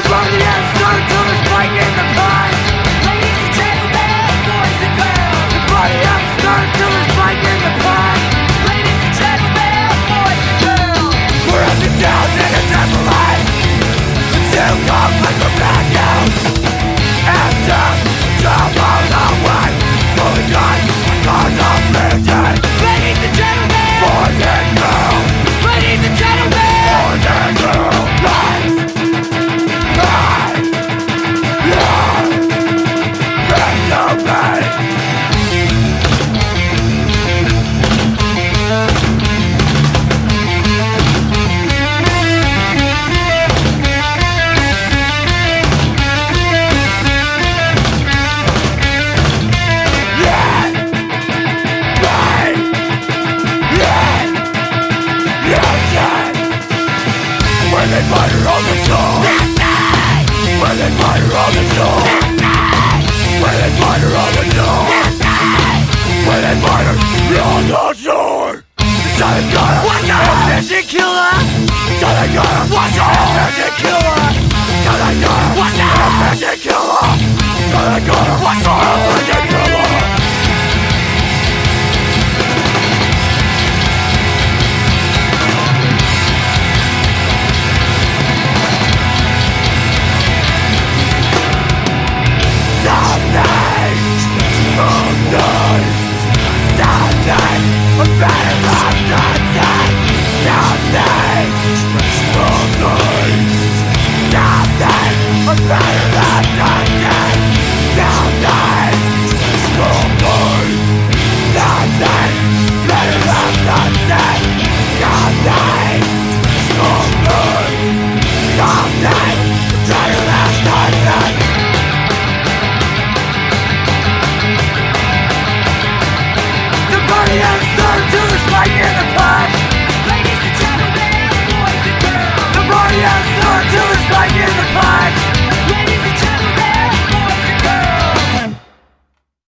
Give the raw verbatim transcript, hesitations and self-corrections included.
fire on the shore. When they fire on the shore. When they fire on the shore. When they fire on the shore. Shot gunner, what's up? Mission killer. Shot gunner, what's up? Mission killer. Shot gunner, what's up? Mission killer. Shot gunner, what's up? Mission killer. Yes!